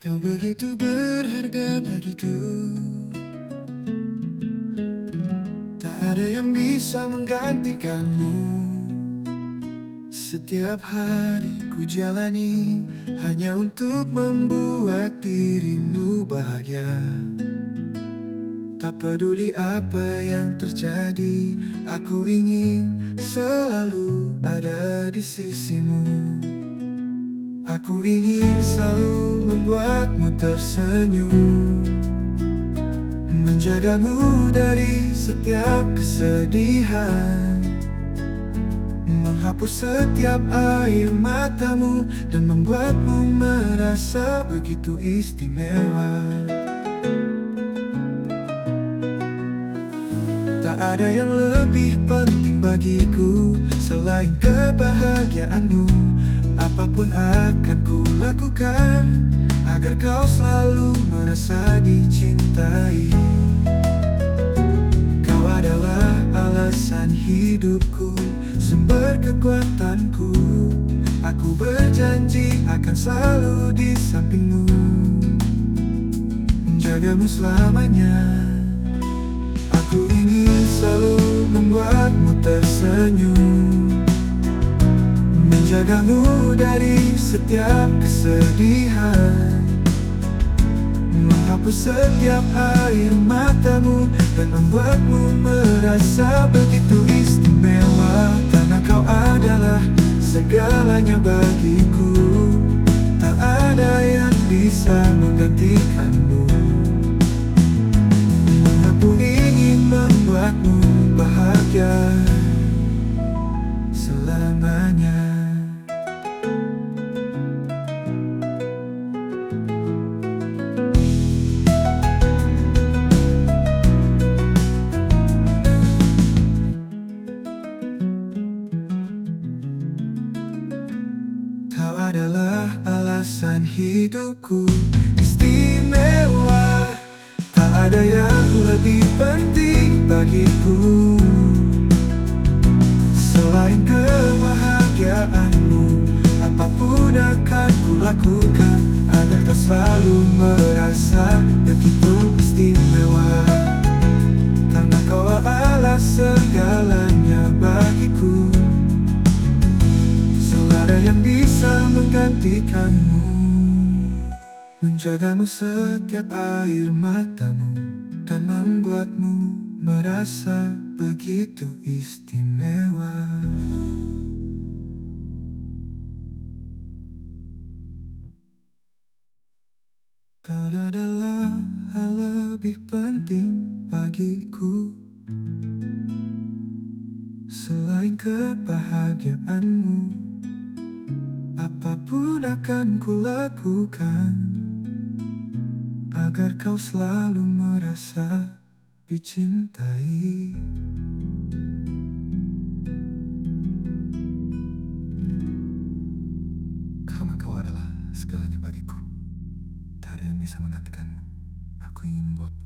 Kau begitu berharga bagiku, tak ada yang bisa menggantikanmu. Setiap hari ku jalani hanya untuk membuat dirimu bahagia. Tak peduli apa yang terjadi, aku ingin selalu ada di sisimu. Aku ingin selalu membuatmu tersenyum, menjagamu dari setiap kesedihan, menghapus setiap air matamu, dan membuatmu merasa begitu istimewa. Tak ada yang lebih penting bagiku selain kebahagiaanmu. Apapun akan ku lakukan agar kau selalu merasa dicintai. Kau adalah alasan hidupku, sumber kekuatanku. Aku berjanji akan selalu di sampingmu, menjagamu selamanya. Aku ingin selalu membuatmu tersenyum, menjagamu dari setiap kesedihan, menghapus setiap air matamu, dan membuatmu merasa begitu istimewa. Karena kau adalah segalanya bagiku, tak ada yang bisa menggantikanmu. Aku ingin membuatmu bahagia selamanya. Kau adalah alasan hidupku, istimewa. Tak ada yang lebih penting bagiku selain kebahagiaanmu. Apapun akan ku lakukan agar kau selalu merasa begitu istimewa. Karena kau adalah segalanya bagiku, selalu ada yang bisa menggantikanmu, menjagamu setiap air matamu, dan membuatmu merasa begitu istimewa. Kau adalah hal lebih penting bagiku selain kebahagiaanmu. Apapun akan ku lakukan agar kau selalu merasa dicintai. Karena kau adalah segalanya bagiku, tak ada yang bisa menggantikanmu. Aku ingin membuat